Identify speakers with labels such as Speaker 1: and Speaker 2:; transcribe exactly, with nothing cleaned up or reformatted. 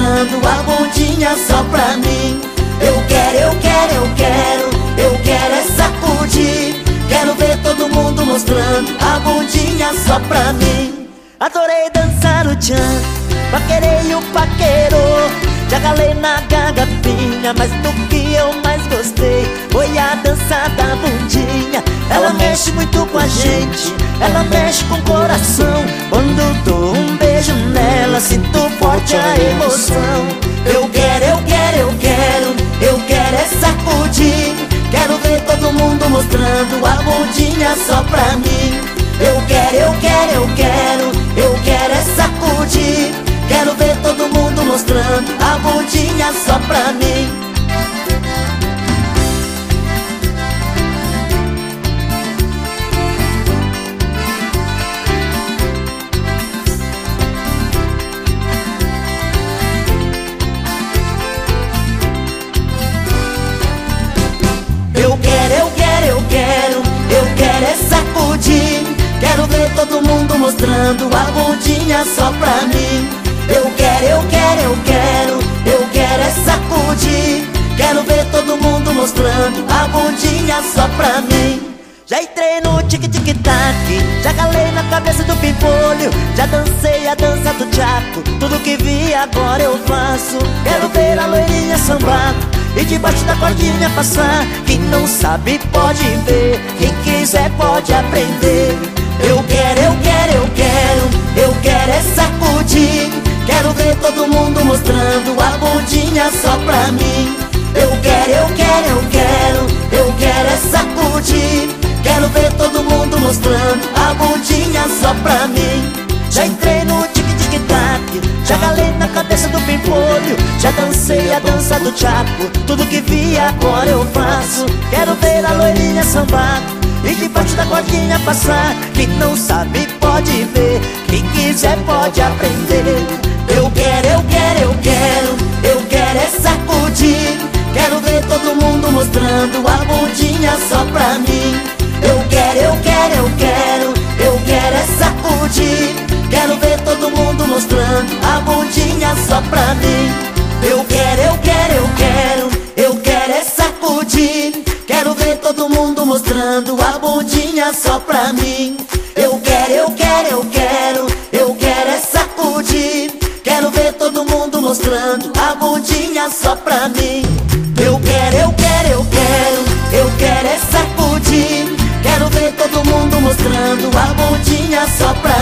Speaker 1: mostrando a bundinha só pra mim. Eu quero, eu quero, eu quero, eu quero é sacudir. Quero ver todo mundo mostrando a bundinha só pra mim. Adorei dançar o tchan, paquerei o paquerô. Já galei na garrafinha, mas do que eu mais gostei foi a dança da bundinha. Ela mexe muito com a gente, ela mexe com o coração. Quando dou um beijo nela, sinto forte a emoção. Eu quero, eu quero, eu quero, eu quero é sacudir. Quero ver todo mundo mostrando a bundinha só pra mim. Eu quero, eu quero, eu quero, eu quero é sacudir. Quero ver todo mundo mostrando a bundinha só pra mim. Eu quero, eu quero, eu quero, eu quero é sacudir. Quero ver todo mundo mostrando a bundinha só pra mim. Eu quero, eu quero, eu quero, eu quero é sacudir. Quero ver todo mundo mostrando a bundinha só pra mim. Já entrei no tic-tic-tac, já galei na cabeça do pimpolho. Já dancei a dança do tchaco, tudo que vi agora eu faço. Quero ver a loirinha sambar e debaixo da cordinha passar. Quem não sabe pode ver, quem quiser pode aprender. Eu quero, eu quero, eu quero, eu quero é sacudir. Quero ver todo mundo mostrando a bundinha só pra mim. Eu quero, eu quero, eu quero, eu quero é sacudir. Quero ver todo mundo mostrando a bundinha só pra mim. Já entrei no tic-tic-tac, já galei na cabeça do pimpolho. Já dancei a dança do tchaco, tudo que vi agora eu faço. Quero ver a loirinha sambar e debaixo da cordinha passar. Quem não sabe pode ver, quem quiser pode aprender. Eu quero, eu quero, eu quero, eu quero é sacudir. Quero ver todo mundo mostrando a bundinha só pra mim. Eu quero, eu quero, eu quero, eu quero é sacudir. Quero ver todo mundo mostrando a bundinha só pra mim. Eu quero, eu quero, eu quero, eu quero é sacudir. Quero ver todo mundo mostrando a bundinha só pra mim. Eu quero, eu quero, eu quero, eu quero é sacudir. Quero ver todo mundo mostrando a bundinha só pra mim. Eu quero, eu quero, eu quero, eu quero é sacudir. Quero ver todo mundo mostrando a bundinha só pra mim.